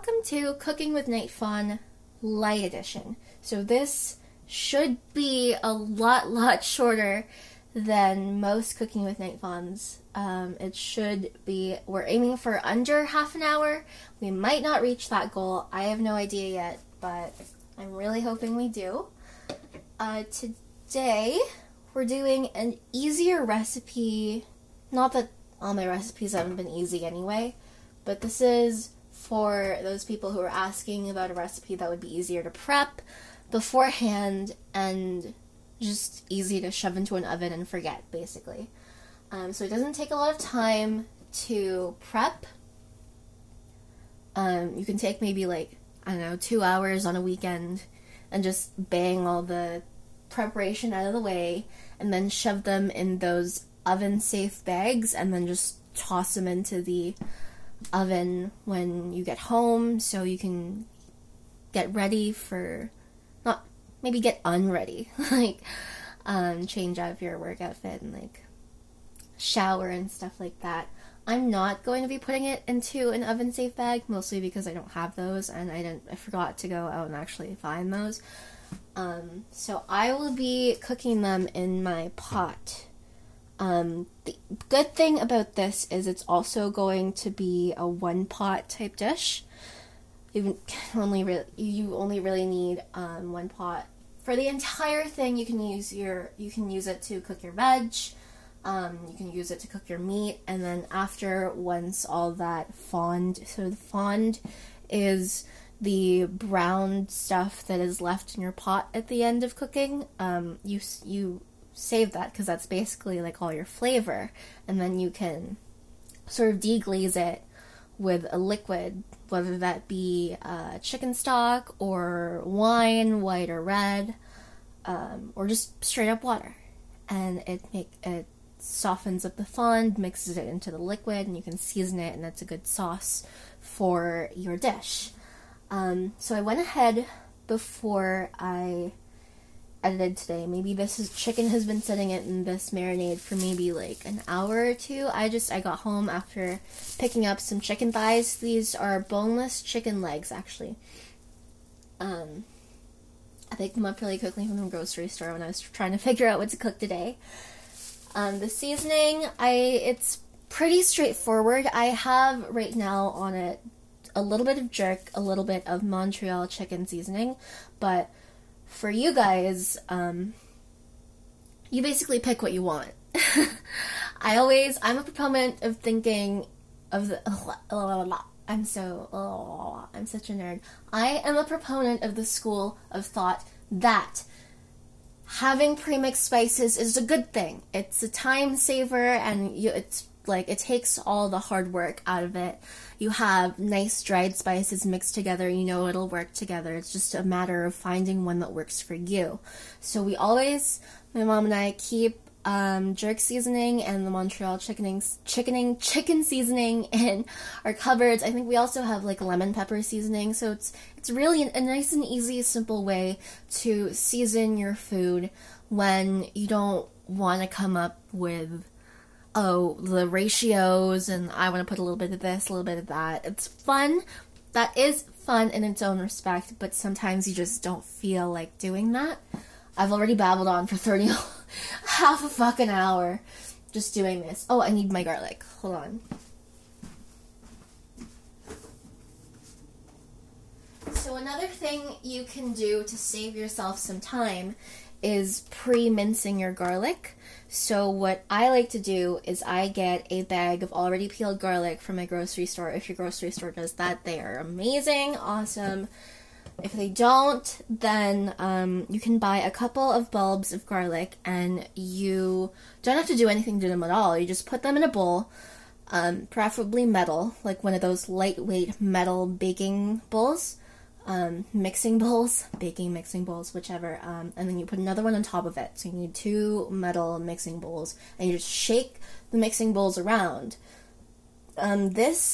welcome to Cooking with Night Fawn Light Edition. So this should be a lot shorter than most Cooking with Night Fawns. It should be, we're aiming for under half an hour. We might not reach that goal. I have no idea yet, but I'm really hoping we do. Today, we're doing an easier recipe. Not that all my recipes haven't been easy anyway, but this is for those people who are asking about a recipe that would be easier to prep beforehand and just easy to shove into an oven and forget, basically. So it doesn't take a lot of time to prep. You can take maybe 2 hours on a weekend and just bang all the preparation out of the way and then shove them in those oven-safe bags and then just toss them into the oven when you get home so you can get ready for, not, maybe get unready, change out of your work outfit and shower and stuff like that. I'm not going to be putting it into an oven-safe bag, mostly because I don't have those and I forgot to go out and actually find those. So I will be cooking them in my pot. The good thing about this is it's also going to be a one-pot type dish. You only really need one pot for the entire thing. You can use it to cook your veg. You can use it to cook your meat, and then once all that fond, so the fond is the brown stuff that is left in your pot at the end of cooking. You save that because that's basically all your flavor, and then you can sort of deglaze it with a liquid, whether that be chicken stock or wine, white or red, or just straight up water, and it softens up the fond, mixes it into the liquid, and you can season it, and that's a good sauce for your dish. So I went ahead before I edited today. Maybe chicken has been sitting in this marinade for maybe an hour or two. I got home after picking up some chicken thighs. These are boneless chicken legs, actually. I picked them up really quickly from the grocery store when I was trying to figure out what to cook today. The seasoning, it's pretty straightforward. I have right now on it a little bit of jerk, a little bit of Montreal chicken seasoning, but for you guys, you basically pick what you want. I'm a proponent of thinking of I'm such a nerd. I am a proponent of the school of thought that having premixed spices is a good thing. It's a time saver, and it takes all the hard work out of it. You have nice dried spices mixed together, it'll work together. It's just a matter of finding one that works for you. So my mom and I keep jerk seasoning and the Montreal chicken seasoning in our cupboards. I think we also have lemon pepper seasoning, so it's really a nice and easy, simple way to season your food when you don't want to come up with the ratios, and I want to put a little bit of this, a little bit of that. It's fun. That is fun in its own respect, but sometimes you just don't feel like doing that. I've already babbled on for half a fucking hour just doing this. Oh, I need my garlic. Hold on. So another thing you can do to save yourself some time is pre-mincing your garlic. So what I like to do is I get a bag of already peeled garlic from my grocery store. If your grocery store does that, they are amazing, awesome. If they don't, then you can buy a couple of bulbs of garlic, and you don't have to do anything to them at all. You just put them in a bowl, preferably metal, like one of those lightweight metal baking bowls. Mixing bowls, baking mixing bowls, whichever, and then you put another one on top of it. So you need 2 metal mixing bowls, and you just shake the mixing bowls around. I'm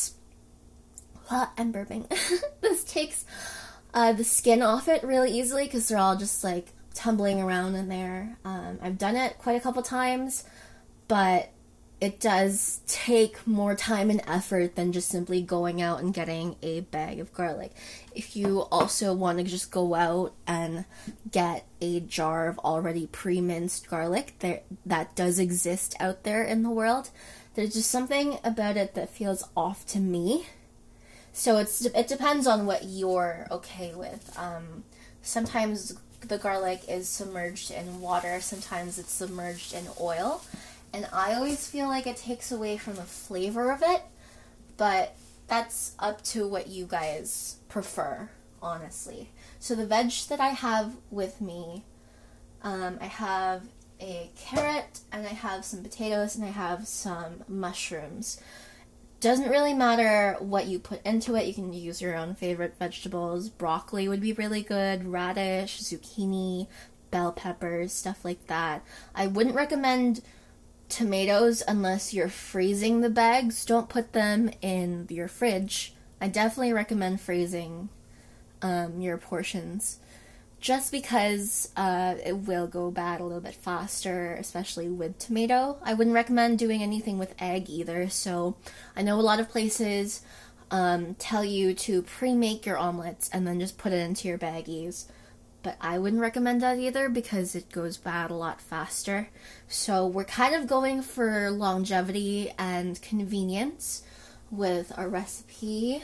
burping. This takes the skin off it really easily because they're all just tumbling around in there. I've done it quite a couple times, but it does take more time and effort than just simply going out and getting a bag of garlic. If you also want to just go out and get a jar of already pre-minced garlic, that does exist out there in the world. There's just something about it that feels off to me. So it depends on what you're okay with. Sometimes the garlic is submerged in water, sometimes it's submerged in oil. And I always feel like it takes away from the flavor of it, but that's up to what you guys prefer, honestly. So the veg that I have with me, I have a carrot, and I have some potatoes, and I have some mushrooms. Doesn't really matter what you put into it. You can use your own favorite vegetables. Broccoli would be really good, radish, zucchini, bell peppers, stuff like that. I wouldn't recommend tomatoes unless you're freezing the bags. Don't put them in your fridge. I definitely recommend freezing your portions, just because it will go bad a little bit faster, especially with tomato. I wouldn't recommend doing anything with egg either. So I know a lot of places tell you to pre-make your omelets and then just put it into your baggies. But I wouldn't recommend that either because it goes bad a lot faster. So we're kind of going for longevity and convenience with our recipe.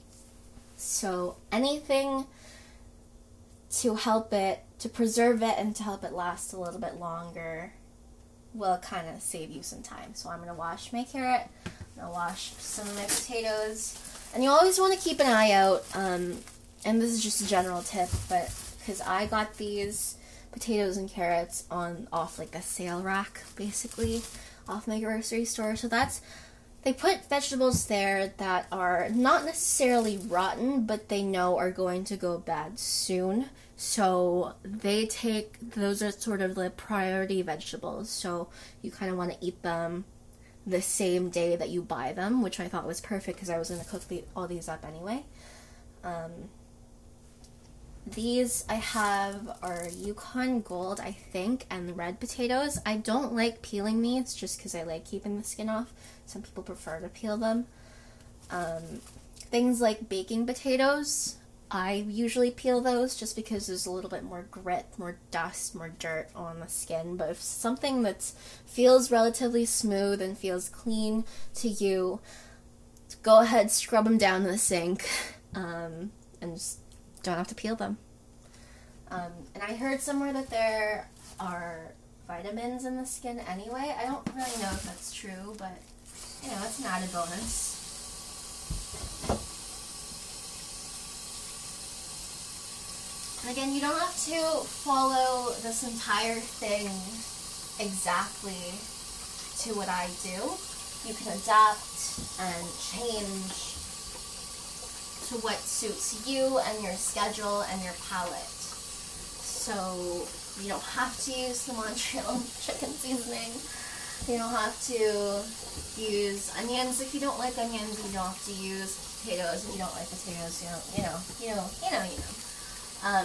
So anything to help it, to preserve it and to help it last a little bit longer will kind of save you some time. So I'm going to wash my carrot, I'm going to wash some of my potatoes. And you always want to keep an eye out, and this is just a general tip, but because I got these potatoes and carrots off like the sale rack, basically, off my grocery store. So they put vegetables there that are not necessarily rotten, but they know are going to go bad soon. So those are sort of the priority vegetables. So you kind of want to eat them the same day that you buy them, which I thought was perfect because I was going to cook all these up anyway. These I have are Yukon Gold, I think, and red potatoes. I don't like peeling these just because I like keeping the skin off. Some people prefer to peel them. Things like baking potatoes, I usually peel those just because there's a little bit more grit, more dust, more dirt on the skin. But if something that feels relatively smooth and feels clean to you, go ahead, scrub them down in the sink, and just don't have to peel them. And I heard somewhere that there are vitamins in the skin anyway. I don't really know if that's true, but, it's an added bonus. And again, you don't have to follow this entire thing exactly to what I do. You can adapt and change to what suits you and your schedule and your palate. So you don't have to use the Montreal chicken seasoning. You don't have to use onions if you don't like onions. You don't have to use potatoes if you don't like potatoes. You know.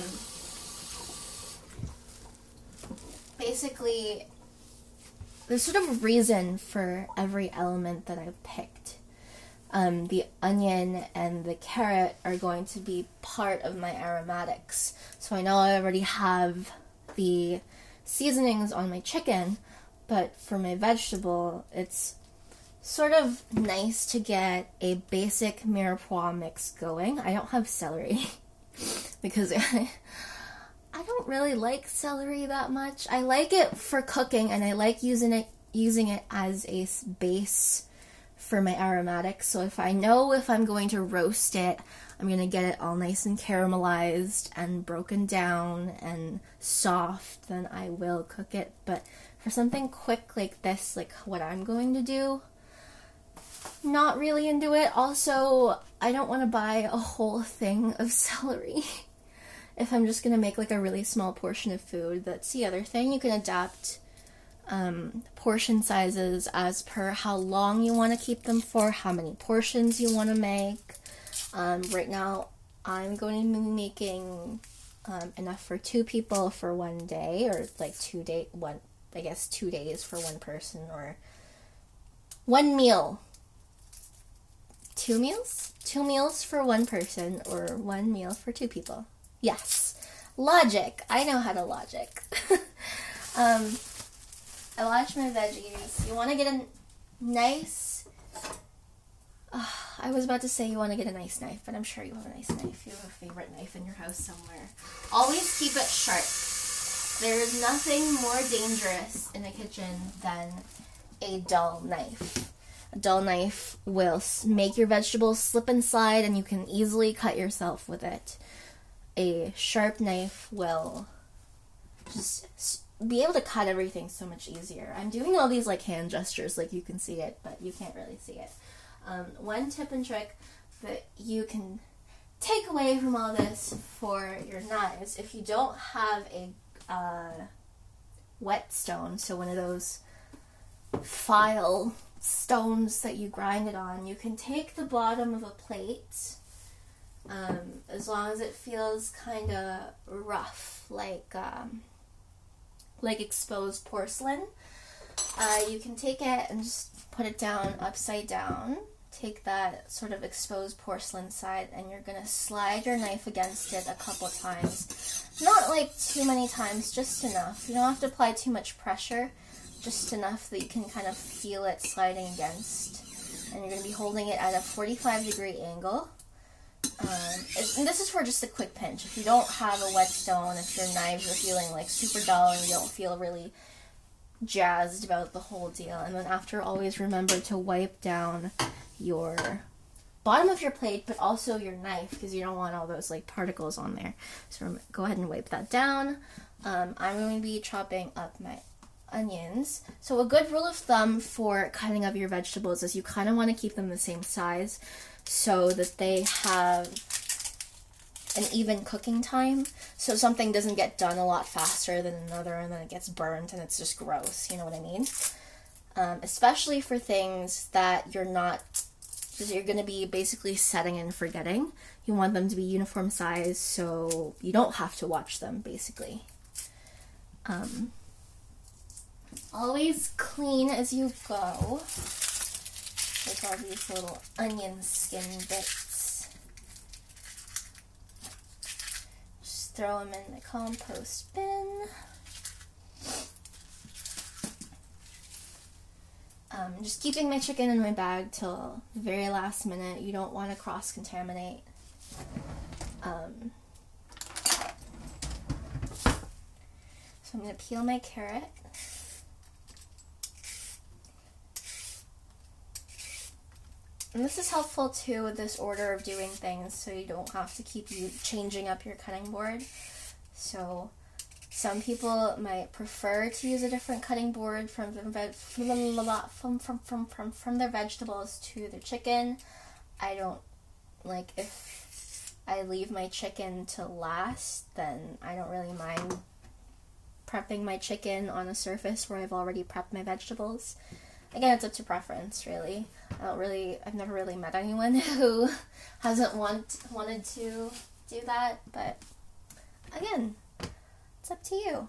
Basically, there's sort of a reason for every element that I've picked. The onion and the carrot are going to be part of my aromatics. So I know I already have the seasonings on my chicken, but for my vegetable, it's sort of nice to get a basic mirepoix mix going. I don't have celery because I don't really like celery that much. I like it for cooking, and I like using it as a base for my aromatics. So if I'm going to roast it, I'm going to get it all nice and caramelized and broken down and soft, then I will cook it. But for something quick like this, like what I'm going to do, not really into it. Also, I don't want to buy a whole thing of celery if I'm just going to make like a really small portion of food. That's the other thing. You can adapt portion sizes as per how long you want to keep them for, how many portions you want to make. Right now, I'm going to be making enough for 2 people for one day, or like 2 days for one person, or One meal. 2 meals? 2 meals for one person, or 1 meal for 2 people. Yes. Logic. I know how to logic. I watch my veggies. You want to get a nice... I was about to say you want to get a nice knife, but I'm sure you have a nice knife. You have a favorite knife in your house somewhere. Always keep it sharp. There's nothing more dangerous in a kitchen than a dull knife. A dull knife will make your vegetables slip and slide, and you can easily cut yourself with it. A sharp knife will just be able to cut everything so much easier. I'm doing all these like hand gestures like you can see it, but you can't really see it. One tip and trick that you can take away from all this for your knives, if you don't have a whetstone, so one of those file stones that you grind it on, you can take the bottom of a plate, as long as it feels kind of rough, like exposed porcelain. You can take it and just put it down upside down. Take that sort of exposed porcelain side, and you're going to slide your knife against it a couple times. Not like too many times, just enough. You don't have to apply too much pressure, just enough that you can kind of feel it sliding against. And you're going to be holding it at a 45-degree angle. And this is for just a quick pinch. If you don't have a whetstone, if your knives are feeling like super dull and you don't feel really jazzed about the whole deal. And then after, always remember to wipe down your bottom of your plate, but also your knife, because you don't want all those like particles on there. So go ahead and wipe that down. I'm going to be chopping up my onions. So a good rule of thumb for cutting up your vegetables is you kind of want to keep them the same size so that they have an even cooking time, so something doesn't get done a lot faster than another and then it gets burnt and it's just gross, you know what I mean? Especially for things that you're going to be basically setting and forgetting. You want them to be uniform size so you don't have to watch them, basically. Always clean as you go. With all these little onion skin bits. Just throw them in the compost bin. Just keeping my chicken in my bag till the very last minute. You don't want to cross-contaminate. So I'm going to peel my carrot. And this is helpful too with this order of doing things, so you don't have to keep changing up your cutting board. So some people might prefer to use a different cutting board from their vegetables to their chicken. I don't, like, if I leave my chicken to last, then I don't really mind prepping my chicken on a surface where I've already prepped my vegetables. Again, it's up to preference, really. I've never really met anyone who hasn't wanted to do that, but again, it's up to you.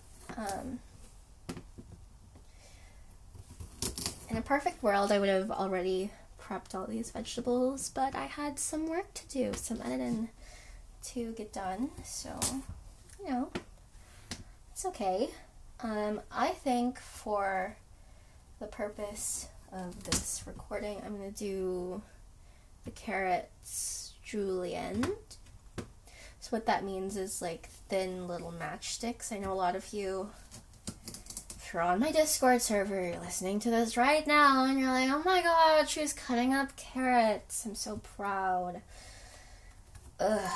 In a perfect world, I would have already prepped all these vegetables, but I had some work to do, some editing to get done, so, you know, it's okay. I think for the purpose of this recording, I'm going to do the carrots julienne. So what that means is like thin little matchsticks. I know a lot of you, if you're on my Discord server, you're listening to this right now, and you're like, oh my god, she's cutting up carrots. I'm so proud. Ugh.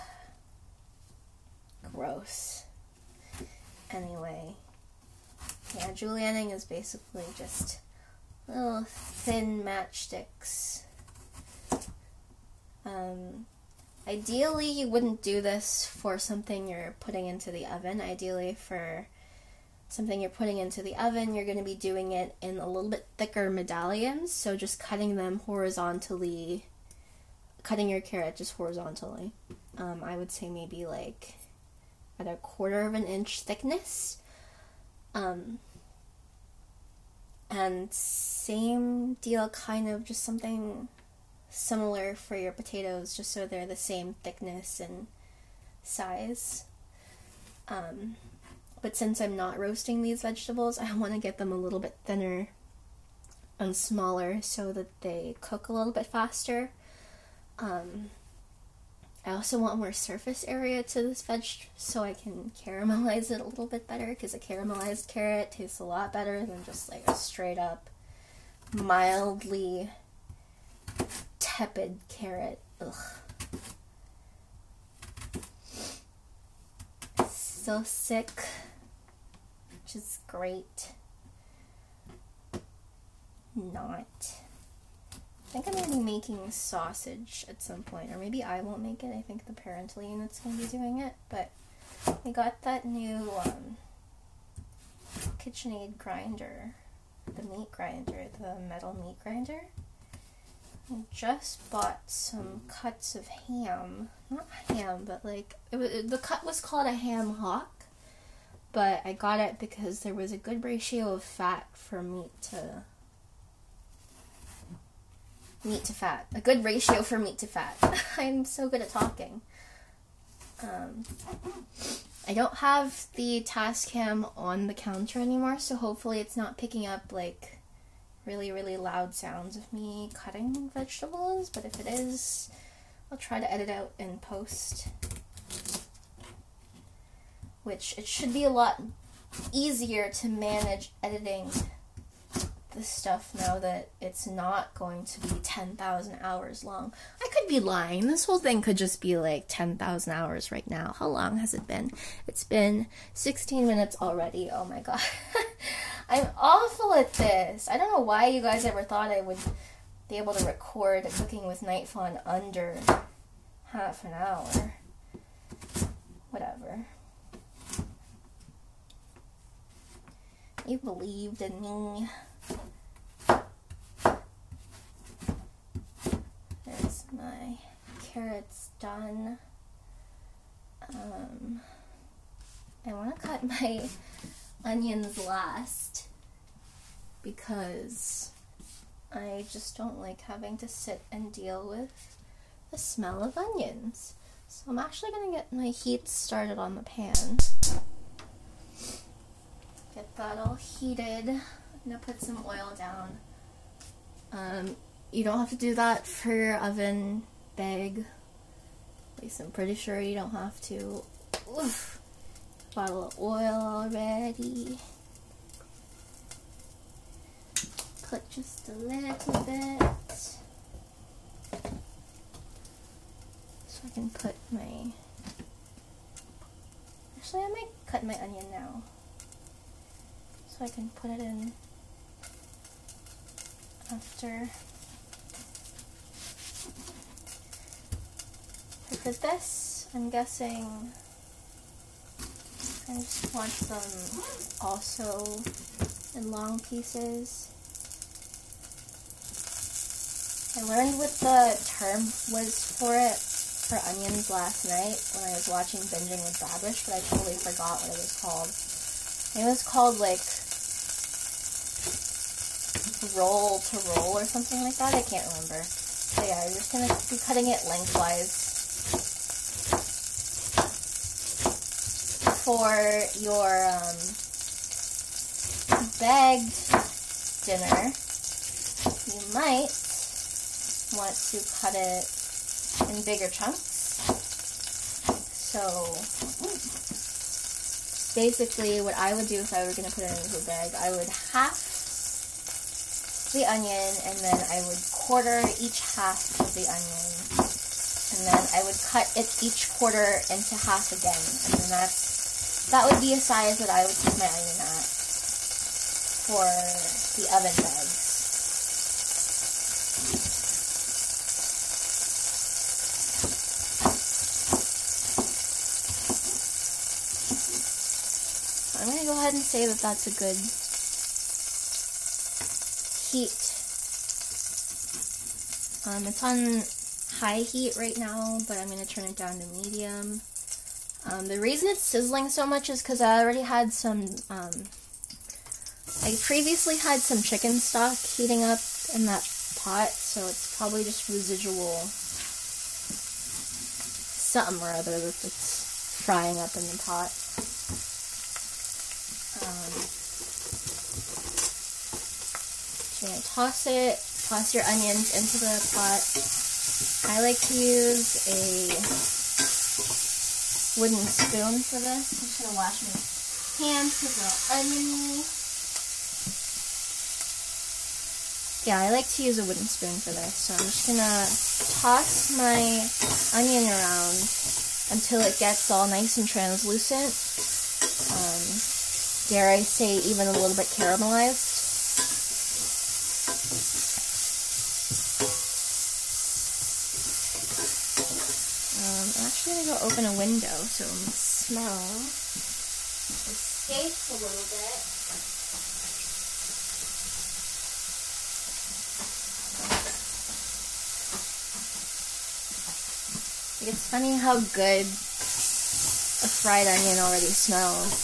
Gross. Anyway. Yeah, julienning is basically just little thin matchsticks. Ideally, you wouldn't do this for something you're putting into the oven. Ideally, for something you're putting into the oven, you're going to be doing it in a little bit thicker medallions, so just cutting them horizontally, cutting your carrot just horizontally. I would say maybe like at a 1/4 of an inch thickness. And same deal, kind of just something similar for your potatoes, just so they're the same thickness and size. But since I'm not roasting these vegetables, I want to get them a little bit thinner and smaller so that they cook a little bit faster. I also want more surface area to this veg so I can caramelize it a little bit better, because a caramelized carrot tastes a lot better than just like a straight up mildly tepid carrot. Ugh. So sick, which is great. Not. I think I'm going to be making sausage at some point, or maybe I won't make it. I think the parental unit's going to be doing it, but we got that new KitchenAid grinder, the meat grinder, the metal meat grinder. I just bought some cuts of ham, not ham, but like, the cut was called a ham hock, but I got it because there was a good ratio of fat for meat to fat. A good ratio for meat to fat. I'm so good at talking. I don't have the Tascam on the counter anymore, so hopefully it's not picking up like really, really loud sounds of me cutting vegetables, but if it is, I'll try to edit out in post. Which, it should be a lot easier to manage editing this stuff now that it's not going to be 10,000 hours long. I could be lying. This whole thing could just be like 10,000 hours right now. How long has it been? It's been 16 minutes already. Oh my god. I'm awful at this. I don't know why you guys ever thought I would be able to record Cooking with Nightfall in under half an hour. Whatever. You believed in me. There's my carrots done. I want to cut my onions last because I just don't like having to sit and deal with the smell of onions. So I'm actually going to get my heat started on the pan. Get that all heated. I'm going to put some oil down. You don't have to do that for your oven bag. At least I'm pretty sure you don't have to. Oof. Bottle of oil already. Put just a little bit. So I can put my... Actually, I might cut my onion now. So I can put it in after. For this, I'm guessing I just want them also in long pieces. I learned what the term was for it, for onions, last night when I was watching Binging with Babish, but I totally forgot what it was called. It was called like roll to roll or something like that. I can't remember. So yeah, I'm just gonna be cutting it lengthwise. For your bagged dinner, you might want to cut it in bigger chunks. So basically what I would do if I were going to put it into a bag, I would half the onion and then I would quarter each half of the onion. And then I would cut it each quarter into half again. And then that would be a size that I would keep my onion at for the oven bags. I'm going to go ahead and say that that's a good heat. It's on high heat right now, but I'm going to turn it down to medium. The reason it's sizzling so much is because I already had some I previously had some chicken stock heating up in that pot, so it's probably just residual something or other that's frying up in the pot. So you're gonna toss your onions into the pot. I like to use a wooden spoon for this. I'm just gonna wash my hands because they're oniony. Yeah, I like to use a wooden spoon for this. So I'm just gonna toss my onion around until it gets all nice and translucent. Dare I say, even a little bit caramelized. I'm actually gonna go open a window so the smell escapes a little bit. It's funny how good a fried onion already smells.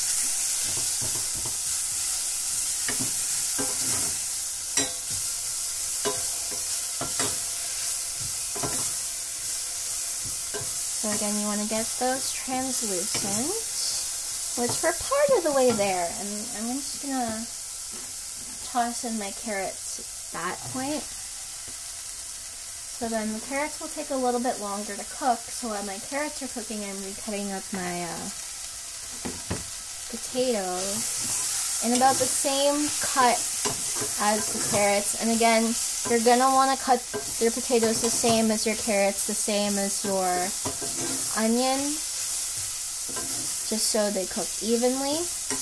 So again, you want to get those translucent, which we're part of the way there, and I'm just gonna toss in my carrots at that point. So then the carrots will take a little bit longer to cook, so while my carrots are cooking, I'm cutting up my potatoes in about the same cut as the carrots. And again, you're going to want to cut your potatoes the same as your carrots, the same as your onion, just so they cook evenly.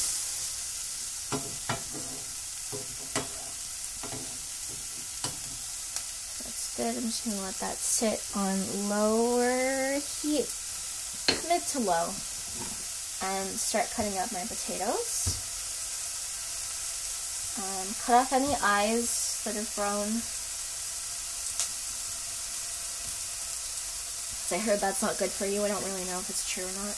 Good. I'm just going to let that sit on lower heat, mid to low, and start cutting up my potatoes. Cut off any eyes that have grown. So I heard that's not good for you. I don't really know if it's true or not.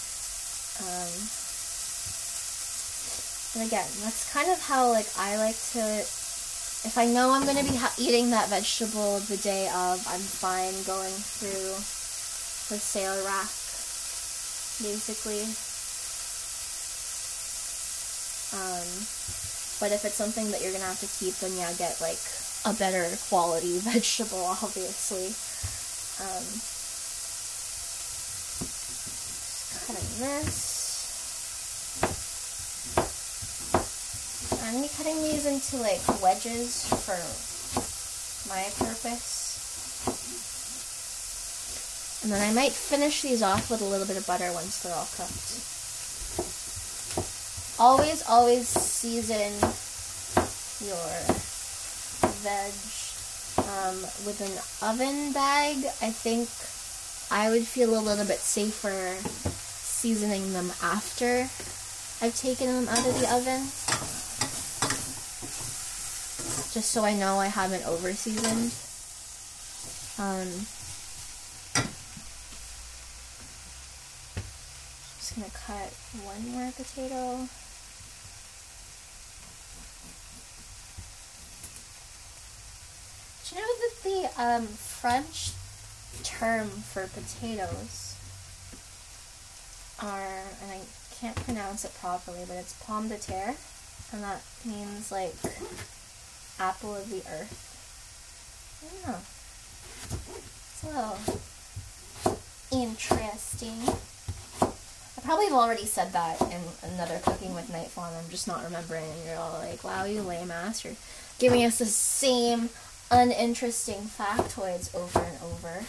And again, that's kind of how I like to. If I know I'm going to be eating that vegetable the day of, I'm fine going through the sale rack, basically. But if it's something that you're going to have to keep, then yeah, get a better quality vegetable, obviously. Cutting this. I'm going to be cutting these into wedges for my purpose. And then I might finish these off with a little bit of butter once they're all cooked. Always season your veg with an oven bag. I think I would feel a little bit safer seasoning them after I've taken them out of the oven. Just so I know I haven't over-seasoned. Just gonna cut one more potato. Do you know that the French term for potatoes are, and I can't pronounce it properly, but it's pomme de terre, and that means apple of the earth. I don't know. It's a little interesting. I probably have already said that in another Cooking with Nightfall, and I'm just not remembering, and you're all like, wow, you lame ass, you're giving us the same uninteresting factoids over and over.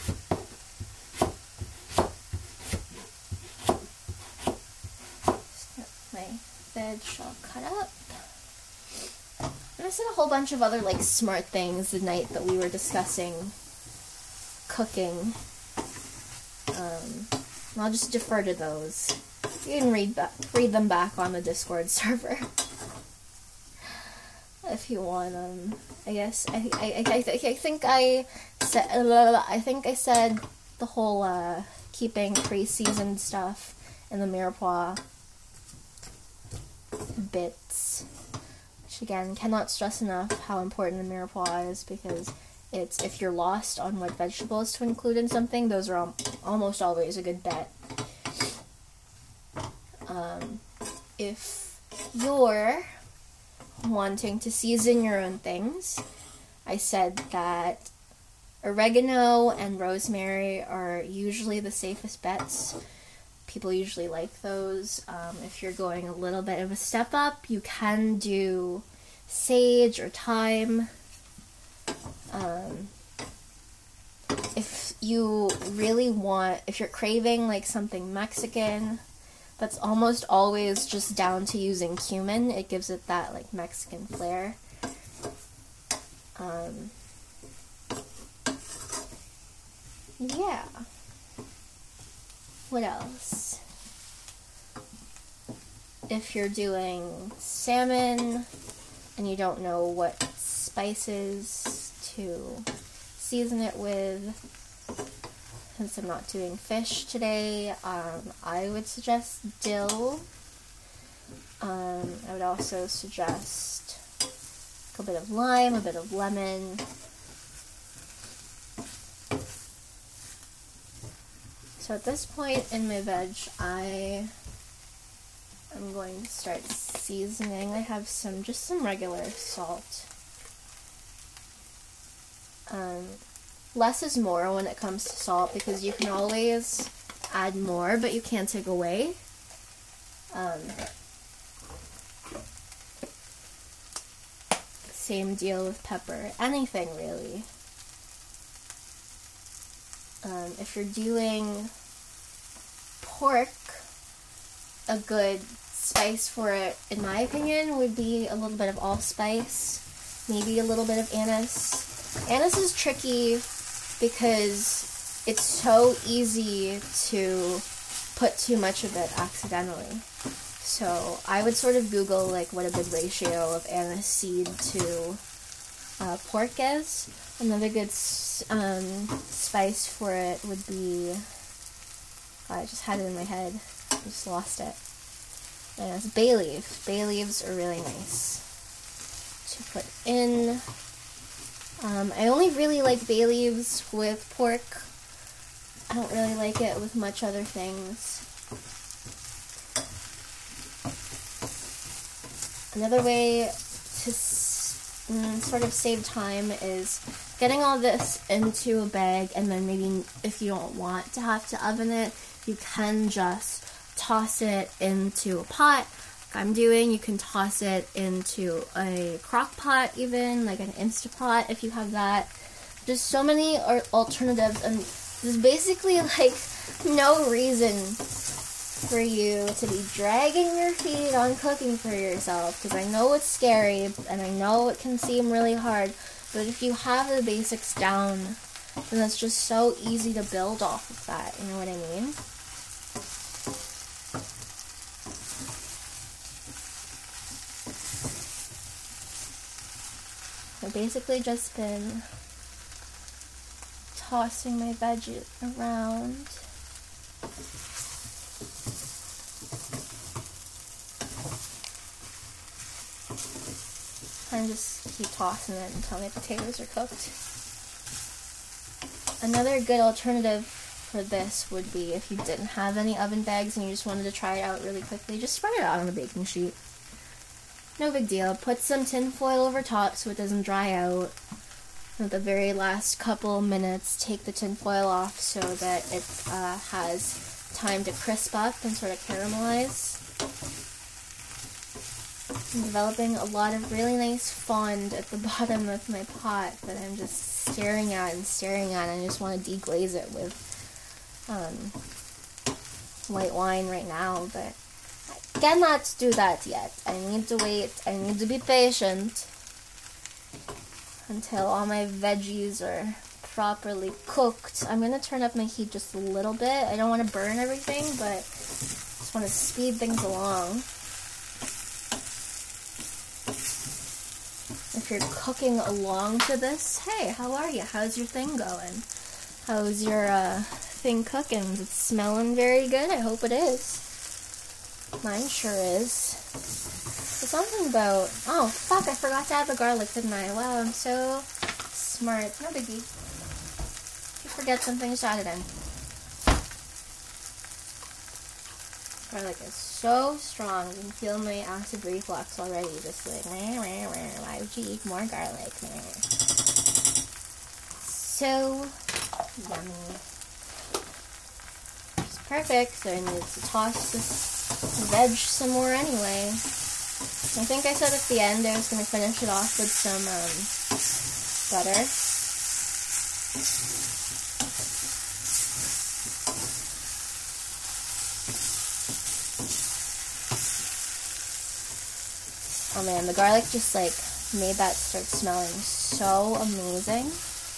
Just got my veg all cut up. I said a whole bunch of other smart things the night that we were discussing cooking. I'll just defer to those. You can read them back on the Discord server if you want. I guess I think I said the whole keeping pre-seasoned stuff in the mirepoix bits. which again, cannot stress enough how important the mirepoix is, because it's, if you're lost on what vegetables to include in something, those are almost always a good bet. If you're wanting to season your own things, I said that oregano and rosemary are usually the safest bets. People usually like those. If you're going a little bit of a step up, you can do sage or thyme. If you really want, if you're craving like something Mexican, that's almost always just down to using cumin. It gives it that like Mexican flair. Yeah. What else? If you're doing salmon and you don't know what spices to season it with, since I'm not doing fish today, I would suggest dill. I would also suggest a bit of lime, a bit of lemon. So at this point in my veg, I am going to start seasoning. I have just some regular salt. Less is more when it comes to salt, because you can always add more, but you can't take away. Same deal with pepper. Anything, really. If you're doing pork, a good spice for it, in my opinion, would be a little bit of allspice, maybe a little bit of anise. Anise is tricky because it's so easy to put too much of it accidentally. So I would sort of Google like what a good ratio of anise seed to pork is. Another good spice for it would be, I just had it in my head, I just lost it. And it's bay leaf. Bay leaves are really nice to put in. I only really like bay leaves with pork. I don't really like it with much other things. Another way to sort of save time is getting all this into a bag, and then maybe if you don't want to have to oven it, you can just toss it into a pot. Like I'm doing, you can toss it into a crock pot even, like an Instapot if you have that. There's so many alternatives, and there's basically like no reason for you to be dragging your feet on cooking for yourself, because I know it's scary and I know it can seem really hard, but if you have the basics down, then it's just so easy to build off of that, you know what I mean? I've basically just been tossing my veggies around. And just keep tossing it until my potatoes are cooked. Another good alternative for this would be, if you didn't have any oven bags and you just wanted to try it out really quickly, just spread it out on a baking sheet. No big deal. Put some tin foil over top so it doesn't dry out. At the very last couple minutes, take the tin foil off so that it has time to crisp up and sort of caramelize. I'm developing a lot of really nice fond at the bottom of my pot that I'm just staring at and staring at, and I just want to deglaze it with white wine right now, but I cannot do that yet. I need to wait. I need to be patient until all my veggies are properly cooked. I'm going to turn up my heat just a little bit. I don't want to burn everything, but just want to speed things along. If you're cooking along to this, hey, how are you? How's your thing going? How's your thing cooking? Is it smelling very good? I hope it is. Mine sure is. So something about, oh fuck, I forgot to add the garlic, didn't I? Wow, I'm so smart. No biggie. If you forget something, just add it in. Garlic is so strong. You can feel my acid reflux already. Just like, why would you eat more garlic? So yummy. It's perfect. So I need to toss this veg some more anyway. I think I said at the end I was going to finish it off with some butter. Oh man, the garlic just like made that start smelling so amazing.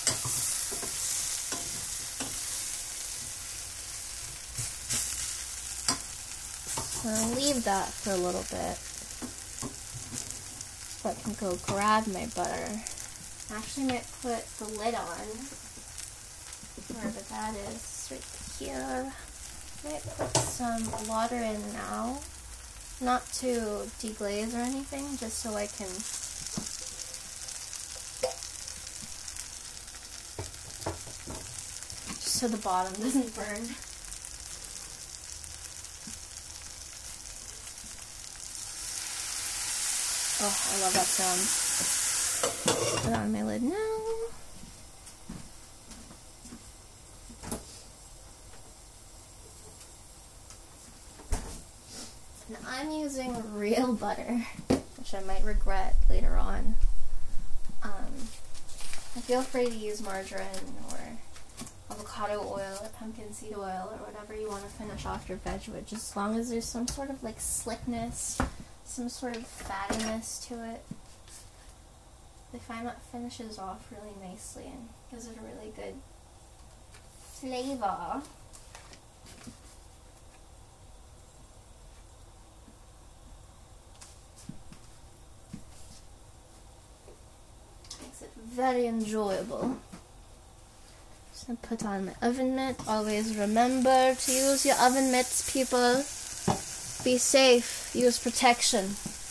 So I'll leave that for a little bit. So I can go grab my butter. I actually might put the lid on. Wherever that is, right here. I might put some water in now. Not to deglaze or anything, just so I can just so the bottom doesn't burn. Oh, I love that sound. Put on my lid now. And I'm using real butter, which I might regret later on. Feel free to use margarine or avocado oil or pumpkin seed oil or whatever you want to finish off your veg with, just as long as there's some sort of like slickness, some sort of fattiness to it. I find that finishes off really nicely and gives it a really good flavor. Makes it very enjoyable. Just gonna put on my oven mitt. Always remember to use your oven mitts, people. Be safe. Use protection.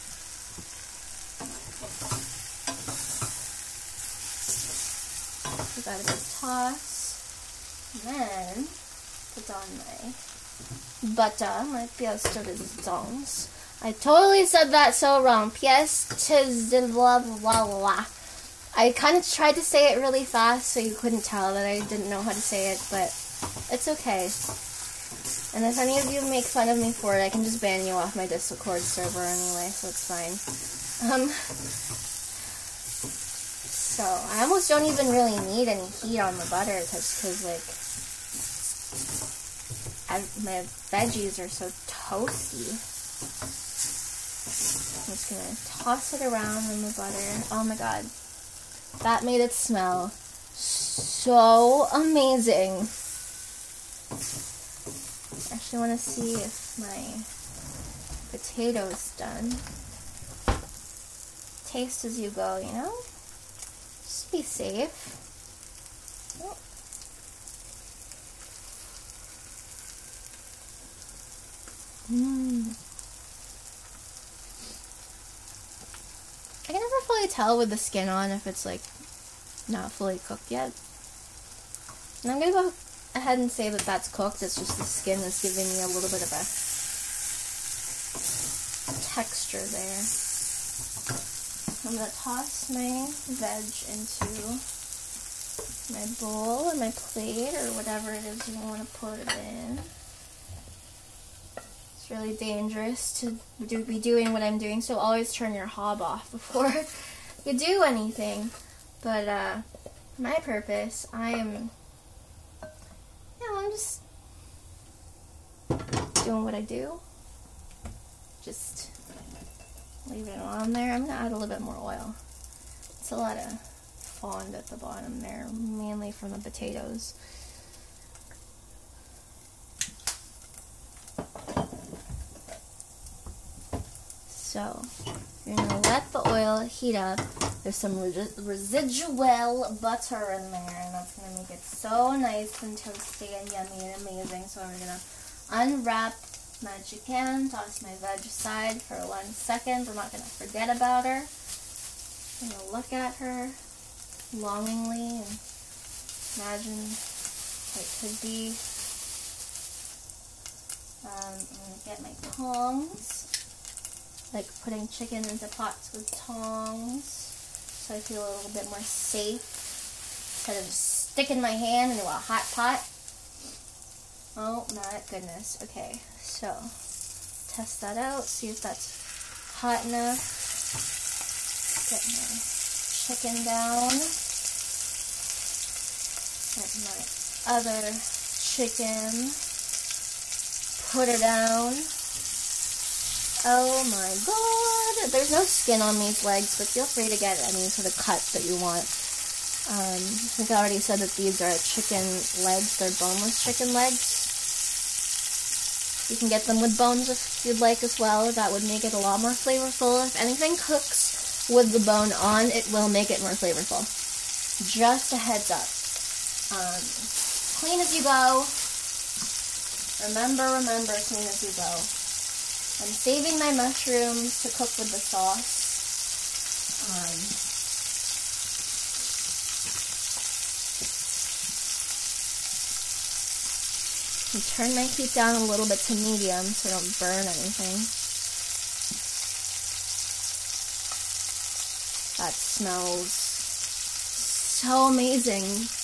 Give that a good toss. And then put on my butter, my pièce de résistance. I totally said that so wrong. Pièce de blah blah blah. I kind of tried to say it really fast so you couldn't tell that I didn't know how to say it, but it's okay. And if any of you make fun of me for it, I can just ban you off my Discord server anyway, so it's fine. So, I almost don't even really need any heat on the butter, because like, my veggies are so toasty. I'm just gonna toss it around in the butter. Oh my god. That made it smell so amazing. I actually want to see if my potato's done. Taste as you go, you know? Just be safe. Oh. I can never fully tell with the skin on if it's like not fully cooked yet. And I'm gonna go ahead and say that that's cooked. It's just the skin that's giving me a little bit of a texture there. I'm gonna toss my veg into my bowl or my plate or whatever it is you want to put it in. It's really dangerous to be doing what I'm doing, so always turn your hob off before you do anything. But my purpose, I'm just doing what I do. Just leave it on there. I'm gonna add a little bit more oil. It's a lot of fond at the bottom there, mainly from the potatoes. So, you're going to let the oil heat up. There's some residual butter in there, and that's going to make it so nice and toasty and yummy and amazing. So we're going to unwrap Magic hand, toss my veg aside for 1 second. We're not going to forget about her. I'm going to look at her longingly and imagine what it could be. I'm going to get my tongs, like putting chicken into pots with tongs, so I feel a little bit more safe instead of just sticking my hand into a hot pot. Oh my goodness. Okay, so test that out, see if that's hot enough. Get my chicken down. Get my other chicken. Put her down. Oh my god. There's no skin on these legs, but feel free to get any sort of cut that you want. I think I already said that these are chicken legs. They're boneless chicken legs. You can get them with bones if you'd like as well. That would make it a lot more flavorful. If anything cooks with the bone on, it will make it more flavorful. Just a heads up. Clean as you go. Remember, clean as you go. I'm saving my mushrooms to cook with the sauce. I turn my heat down a little bit to medium so I don't burn anything. That smells so amazing.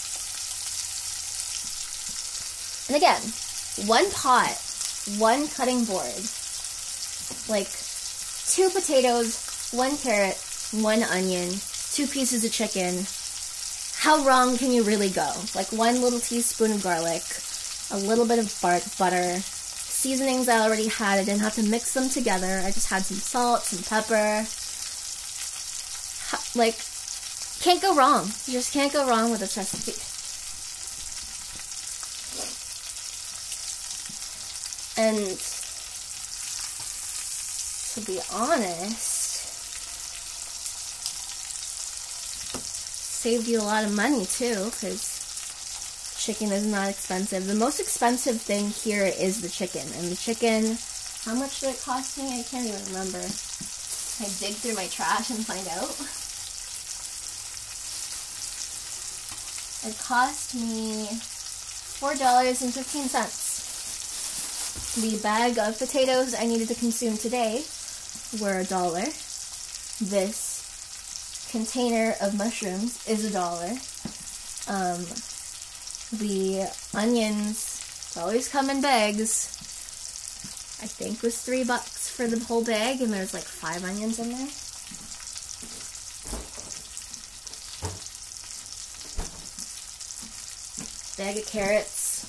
And again, 1 pot, 1 cutting board, like 2 potatoes, 1 carrot, 1 onion, 2 pieces of chicken. How wrong can you really go? Like 1 little teaspoon of garlic, a little bit of butter, seasonings I already had. I didn't have to mix them together. I just had some salt, some pepper. Like, can't go wrong. You just can't go wrong with this recipe. And to be honest, saved you a lot of money too, because chicken is not expensive. The most expensive thing here is the chicken. And the chicken, how much did it cost me? I can't even remember. I dig through my trash and find out. It cost me $4.15. The bag of potatoes I needed to consume today were $1. This container of mushrooms is $1. The onions always come in bags. I think was $3 for the whole bag, and there's like 5 onions in there. Bag of carrots.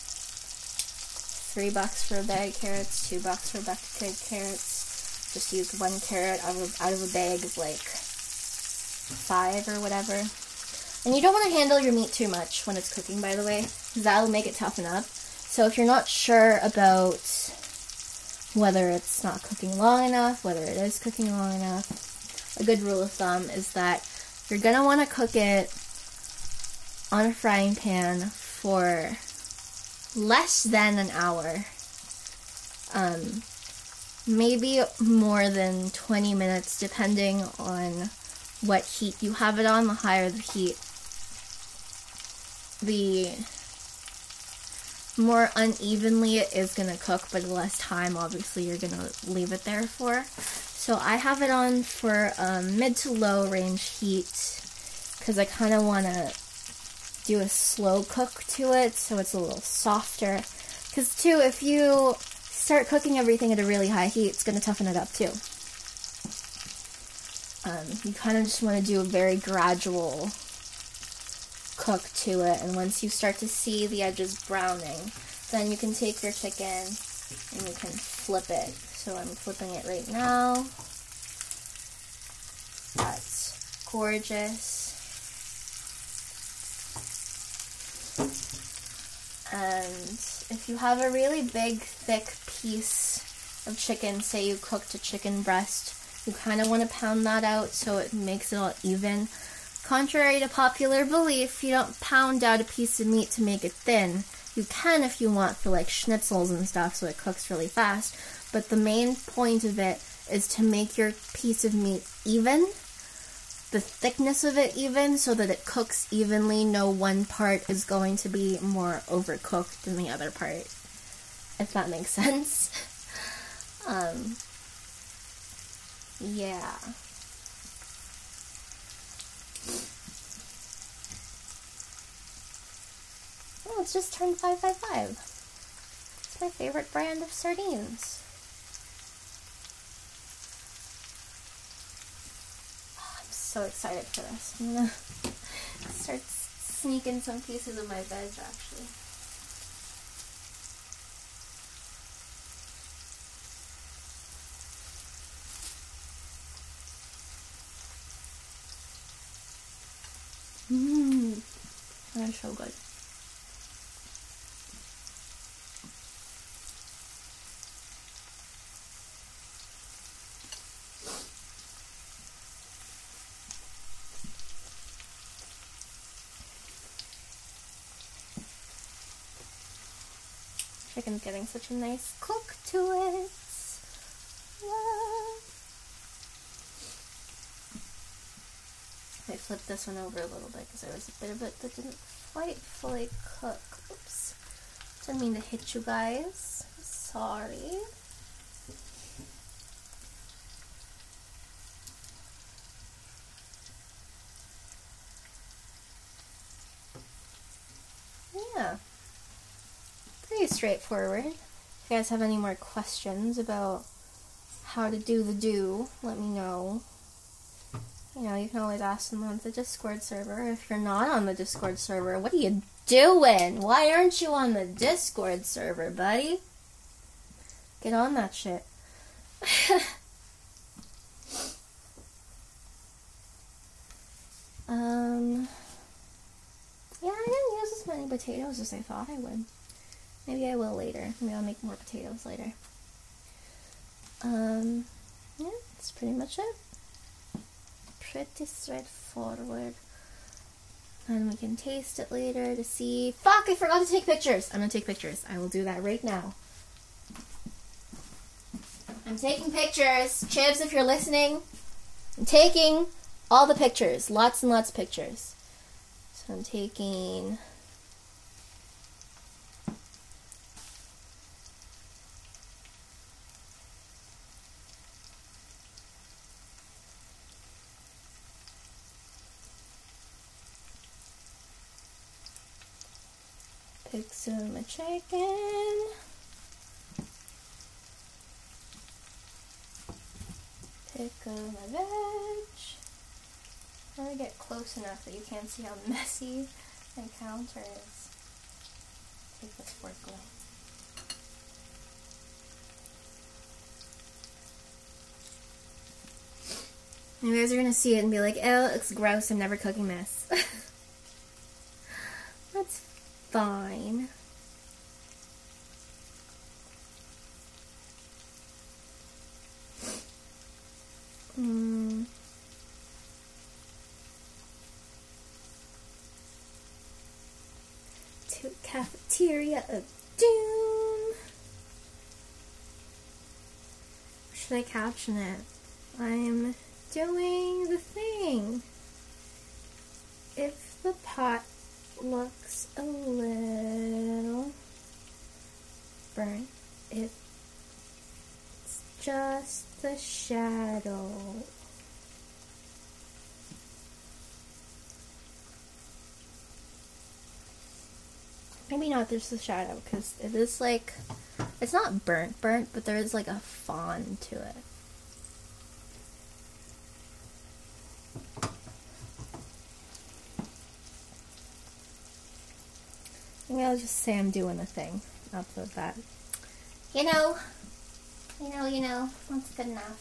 $3 for a bag of carrots, $2 for a bag of carrots. Just used 1 carrot out of a bag of like 5 or whatever. And you don't want to handle your meat too much when it's cooking, by the way, because that'll make it toughen up. So if you're not sure about whether it's not cooking long enough, whether it is cooking long enough, a good rule of thumb is that you're going to want to cook it on a frying pan for less than an hour. Maybe more than 20 minutes, depending on what heat you have it on. The higher the heat, the more unevenly it is going to cook, but the less time, obviously, you're going to leave it there for. So I have it on for mid to low range heat, because I kind of want to do a slow cook to it, so it's a little softer. Because, too, if you start cooking everything at a really high heat, it's going to toughen it up, too. You kind of just want to do a very gradual cook to it, and once you start to see the edges browning, then you can take your chicken and you can flip it. So I'm flipping it right now. That's gorgeous. And if you have a really big, thick piece of chicken, say you cooked a chicken breast, you kind of want to pound that out so it makes it all even. Contrary to popular belief, you don't pound out a piece of meat to make it thin. You can if you want for like schnitzels and stuff, so it cooks really fast. But the main point of it is to make your piece of meat even, the thickness of it even, so that it cooks evenly. No one part is going to be more overcooked than the other part, if that makes sense. Yeah. Oh, it's just turned 555. It's my favorite brand of sardines. Oh, I'm so excited for this. I'm gonna start sneaking some pieces of my veg, actually. They're so good. Chicken's getting such a nice cook to it. I flipped this one over a little bit because there was a bit of it that didn't quite fully cook. Oops. Didn't mean to hit you guys. Sorry. Yeah. Pretty straightforward. If you guys have any more questions about how to do the do, let me know. You know, you can always ask them on the Discord server. If you're not on the Discord server, what are you doing? Why aren't you on the Discord server, buddy? Get on that shit. Yeah, I didn't use as many potatoes as I thought I would. Maybe I will later. Maybe I'll make more potatoes later. Yeah, that's pretty much it. Pretty straightforward. And we can taste it later to see. Fuck, I forgot to take pictures. I'm gonna take pictures. I will do that right now. I'm taking pictures. Chibs, if you're listening, I'm taking all the pictures. Lots and lots of pictures. So I'm taking... pick some of chicken. Pick up my veg. I want to get close enough that you can't see how messy my counter is. Take this fork away. You guys are gonna see it and be like, "Oh, it looks gross. I'm never cooking this." That's fine. To Cafeteria of Doom. Should I caption it? I'm doing the thing. If the pot looks a little burnt, it's just the shadow. Maybe not just the shadow, because it is like, it's not burnt, but there is like a fawn to it. Maybe I'll just say I'm doing a thing. I'll put that. You know, that's good enough.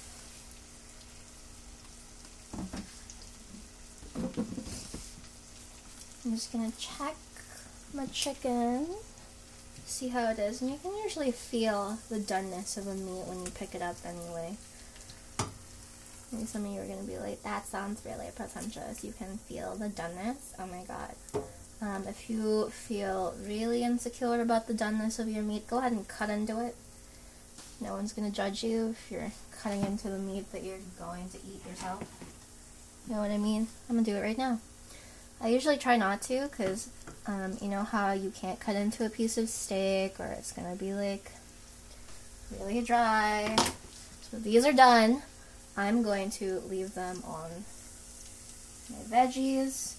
I'm just gonna check my chicken, see how it is, and you can usually feel the doneness of a meat when you pick it up anyway. Maybe some of you are gonna be like, that sounds really pretentious. You can feel the doneness. Oh my god. If you feel really insecure about the doneness of your meat, go ahead and cut into it. No one's going to judge you if you're cutting into the meat that you're going to eat yourself. You know what I mean? I'm going to do it right now. I usually try not to because, you know how you can't cut into a piece of steak or it's going to be like really dry. So these are done. I'm going to leave them on my veggies.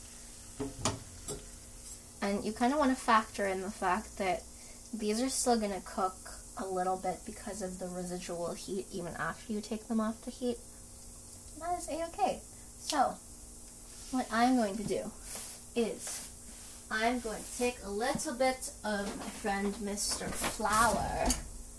And you kind of want to factor in the fact that these are still going to cook a little bit because of the residual heat even after you take them off the heat. And that is a-okay. So, what I'm going to do is I'm going to take a little bit of my friend Mr. Flour.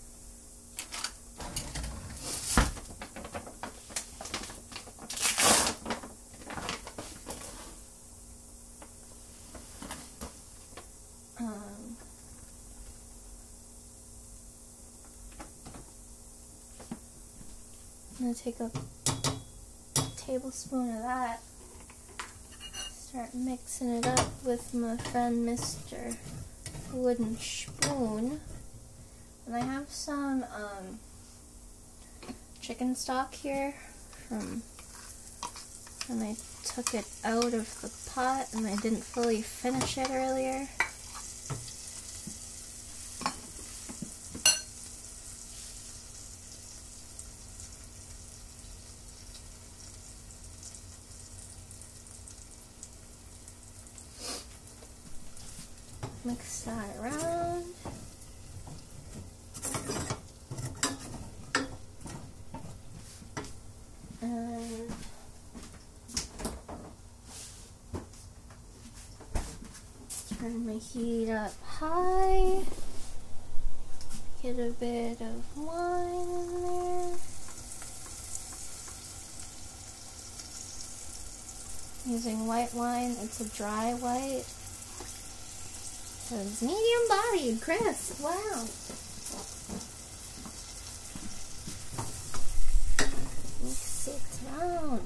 I'm going to take a tablespoon of that, start mixing it up with my friend Mr. Wooden Spoon, and I have some chicken stock here from when I took it out of the pot and I didn't fully finish it earlier. Mix that around. And turn my heat up high. Get a bit of wine in there. Using white wine, it's a dry white. It's medium bodied, crisp. Wow. Mix it around.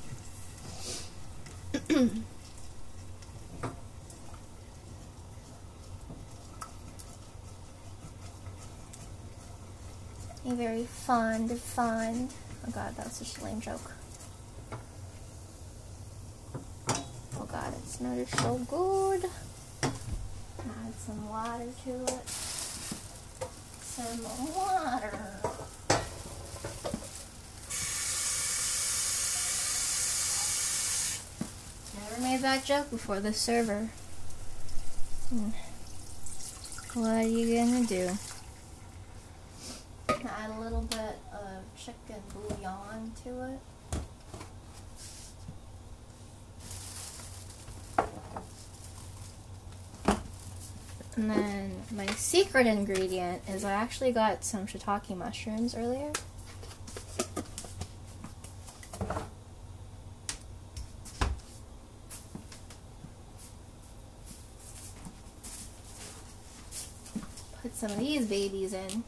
A very fond. Oh god, that was such a lame joke. Oh god, it smells so good. Add some water to it. Some water. Never made that joke before, the server. What are you gonna do? Add a little bit of chicken bouillon to it. And then my secret ingredient is I actually got some shiitake mushrooms earlier. Put some of these babies in.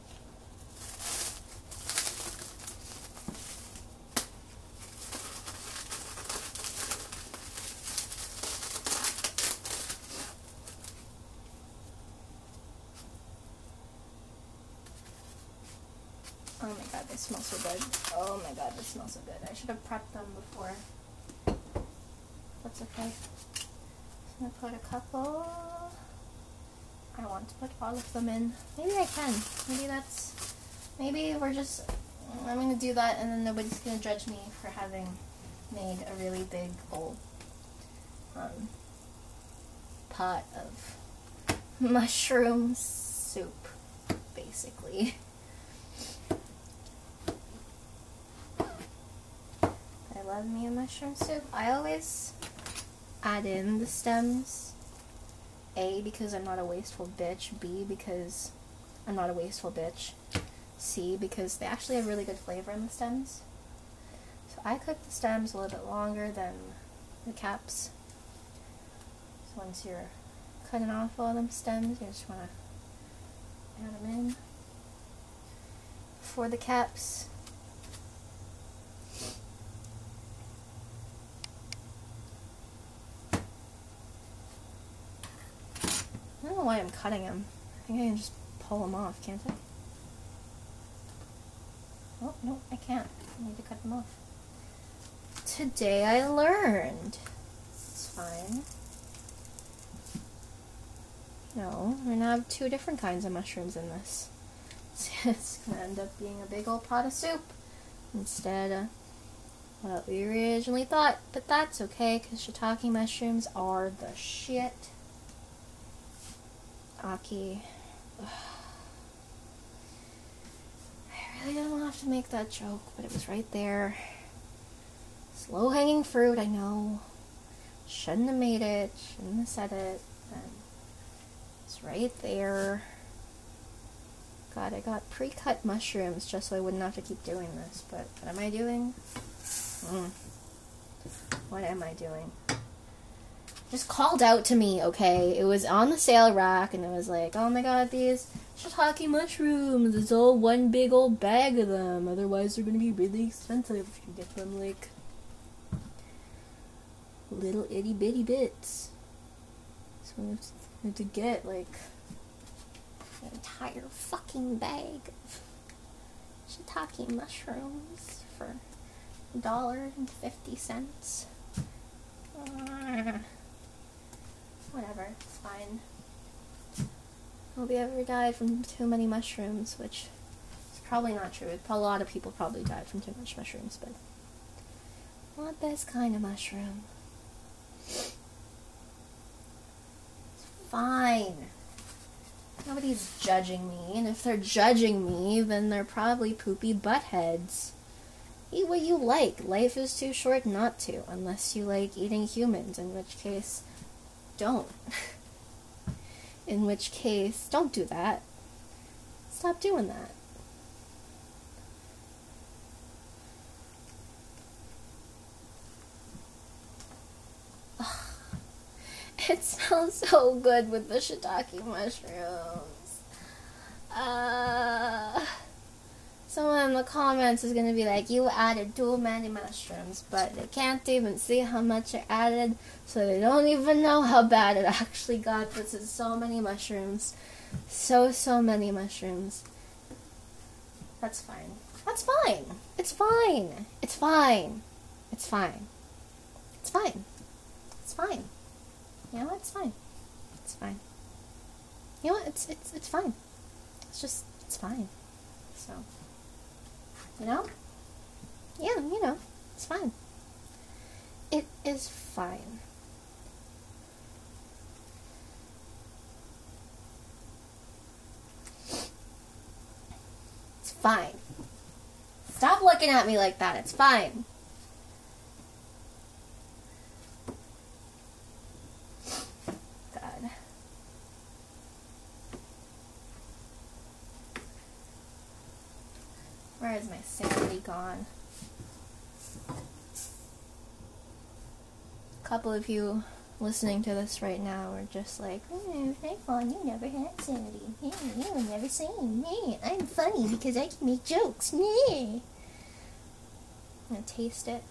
Oh my god, they smell so good. Oh my god, they smell so good. I should have prepped them before. That's okay. I'm gonna put a couple. I want to put all of them in. Maybe I can. Maybe we're just, I'm gonna do that and then nobody's gonna judge me for having made a really big whole pot of mushroom soup, basically. I love me a mushroom soup. I always add in the stems. A, because I'm not a wasteful bitch. B, because I'm not a wasteful bitch. C, because they actually have really good flavor in the stems. So I cook the stems a little bit longer than the caps. So once you're cutting off all them stems, you just want to add them in. For the caps, I don't know why I'm cutting them. I think I can just pull them off, can't I? Oh, no, I can't. I need to cut them off. Today I learned. It's fine. No, we're gonna have 2 different kinds of mushrooms in this. It's gonna end up being a big old pot of soup instead of what we originally thought. But that's okay, because shiitake mushrooms are the shit. Aki. Ugh. I really didn't have to make that joke, but it was right there. Slow hanging fruit, I know. Shouldn't have made it, shouldn't have said it. It's right there. God, I got pre-cut mushrooms just so I wouldn't have to keep doing this, but what am I doing? What am I doing? Just called out to me, okay? It was on the sale rack, and it was like, oh my god, these shiitake mushrooms, it's all one big old bag of them, otherwise they're gonna be really expensive if you get them, like, little itty bitty bits. So we have to get, like, an entire fucking bag of shiitake mushrooms for $1.50. Whatever, it's fine. Nobody ever died from too many mushrooms, which is probably not true. A lot of people probably died from too much mushrooms, but not this kind of mushroom. It's fine. Nobody's judging me, and if they're judging me, then they're probably poopy buttheads. Eat what you like. Life is too short not to, unless you like eating humans, in which case, don't. In which case, don't do that. Stop doing that. It smells so good with the shiitake mushrooms. Someone in the comments is going to be like, you added too many mushrooms, but they can't even see how much I added, so they don't even know how bad it actually got. This is so many mushrooms. So many mushrooms. That's fine. That's fine. It's fine. It's fine. It's fine. It's fine. It's fine. You know what? It's fine. It's fine. You know what? It's fine. It's just, it's fine. So, you know? Yeah, you know. It's fine. It is fine. It's fine. Stop looking at me like that. It's fine. God. Where is my sanity gone? A couple of you listening to this right now are just like, Faithful, you never had sanity. You were never sane. I'm funny because I can make jokes. I'm gonna taste it.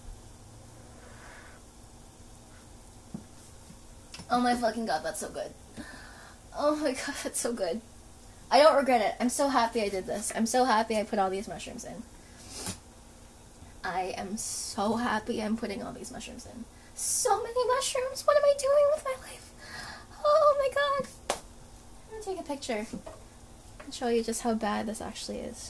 Oh my fucking god, that's so good. Oh my god, that's so good. I don't regret it. I'm so happy I did this. I'm so happy I put all these mushrooms in. I am so happy I'm putting all these mushrooms in. So many mushrooms! What am I doing with my life? Oh my god! I'm gonna take a picture and show you just how bad this actually is.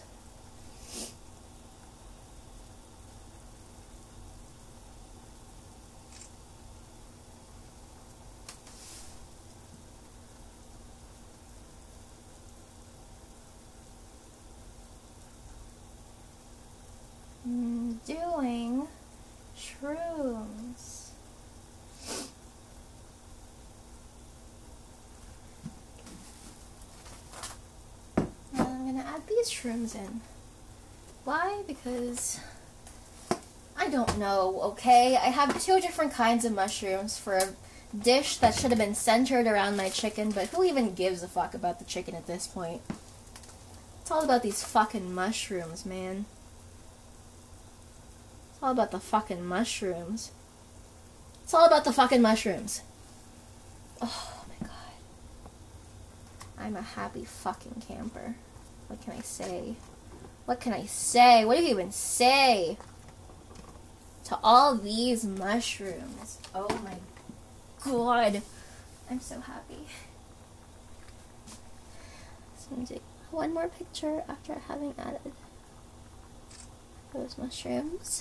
Doing shrooms. Now I'm gonna add these shrooms in. Why? Because I don't know, okay? I have 2 different kinds of mushrooms for a dish that should have been centered around my chicken, but who even gives a fuck about the chicken at this point? It's all about these fucking mushrooms, man. It's all about the fucking mushrooms. It's all about the fucking mushrooms. Oh my god. I'm a happy fucking camper. What can I say? What can I say? What do you even say to all these mushrooms? Oh my god. I'm so happy. So I'm going to take one more picture after having added those mushrooms.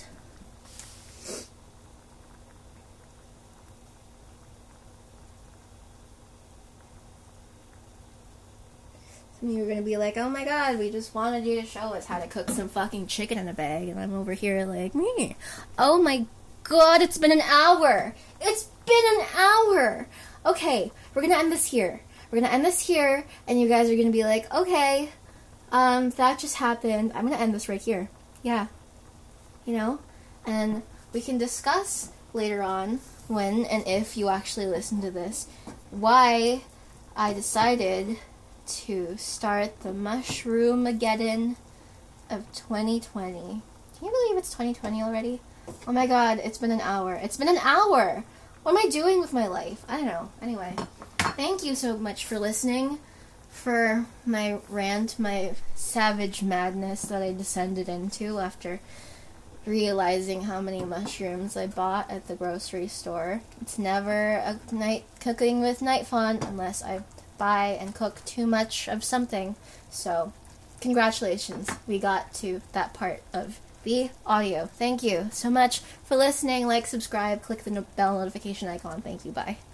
Some of you are going to be like, oh my god, we just wanted you to show us how to cook some fucking chicken in a bag. And I'm over here like, me. Oh my god, it's been an hour. It's been an hour. Okay, we're going to end this here. We're going to end this here, and you guys are going to be like, okay, that just happened. I'm going to end this right here. Yeah. You know? And we can discuss later on, when and if you actually listen to this, why I decided to start the Mushroom-ageddon of 2020. Can you believe it's 2020 already? Oh my god, it's been an hour. It's been an hour! What am I doing with my life? I don't know. Anyway, thank you so much for listening, for my rant, my savage madness that I descended into after realizing how many mushrooms I bought at the grocery store. It's never a night cooking with night fun unless I buy and cook too much of something. So, congratulations. We got to that part of the audio. Thank you so much for listening. Like, subscribe, click the bell notification icon. Thank you. Bye.